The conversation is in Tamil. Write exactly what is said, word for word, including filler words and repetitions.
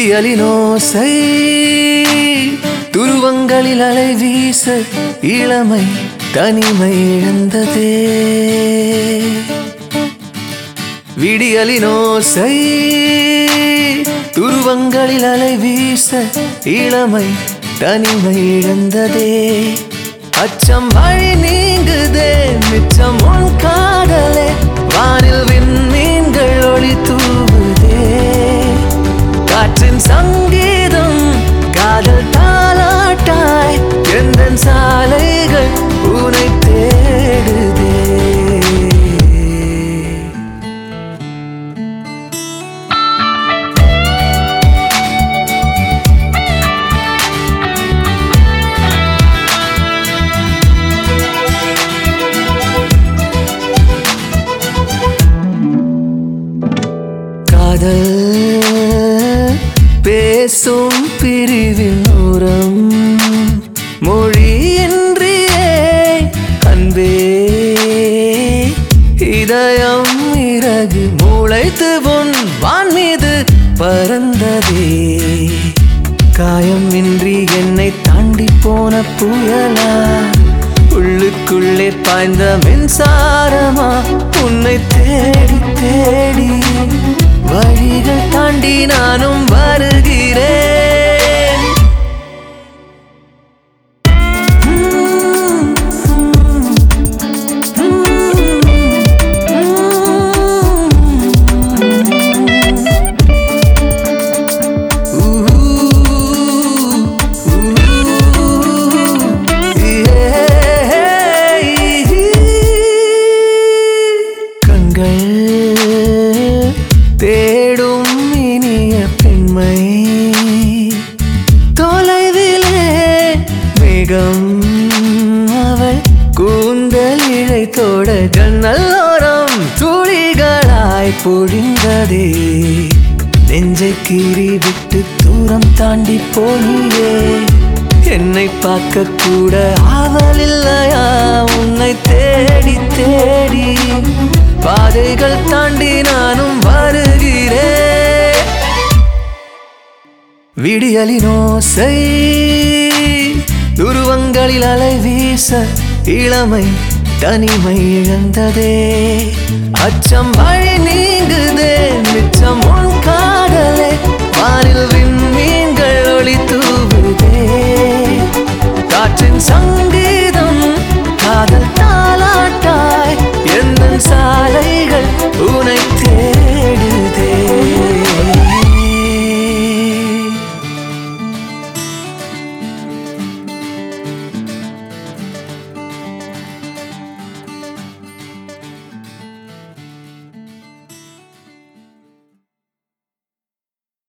விடியலின் ஓசை துருவங்களில் அலை வீச இளமை தனிமை இழந்ததே. விடியலின் ஓசை துருவங்களில் அலை வீச இளமை தனிமை இழந்ததே. அச்சம் வழி நீங்குதே மிச்சம் உன் காதலே. வானில் விண்மீன்கள் ஒளி தூவுதே. காற்றின் சங்கீதம் காதல் தாலாட்டாய் எந்தன் சாலைகள் உனை தேடுதே. காதல் பேசும் பிரிவின் ஓரம் மொழியின்றியே அன்பே இதயம் இறகு முளைத்து உன் வான் மீது பறந்ததே. காயம் இன்றி என்னை தாண்டி போன புயலா உள்ளுக்குள்ளே பாய்ந்த மின்சாரமா உன்னை தேடி தேடி வழிகள் தாண்டி நானும் வருகிறேன். தேடும் இனிய பெண்மை தொலைவிலே மேகம் அவள் கூந்தல் இழைத்தோட ஜன்னலோரம் துளிகளாய் பொழிந்ததே. நெஞ்சை கீறி விட்டு தூரம் தாண்டி போனியே. என்னை பார்க்க கூட ஆவல் இல்லையா உன்னை தேடி தேடி பாதைகள் தாண்டி நானும் வருகிறேன். விடியலின் ஓசை துருவங்களில் அலை வீச இளமை தனிமை இழந்ததே. அச்சம் வழி நீங்குதே மிச்சம் உன் காதலே. வானில் விண்மீன்கள் ஒளி தூவுதே. காற்றின் சங்க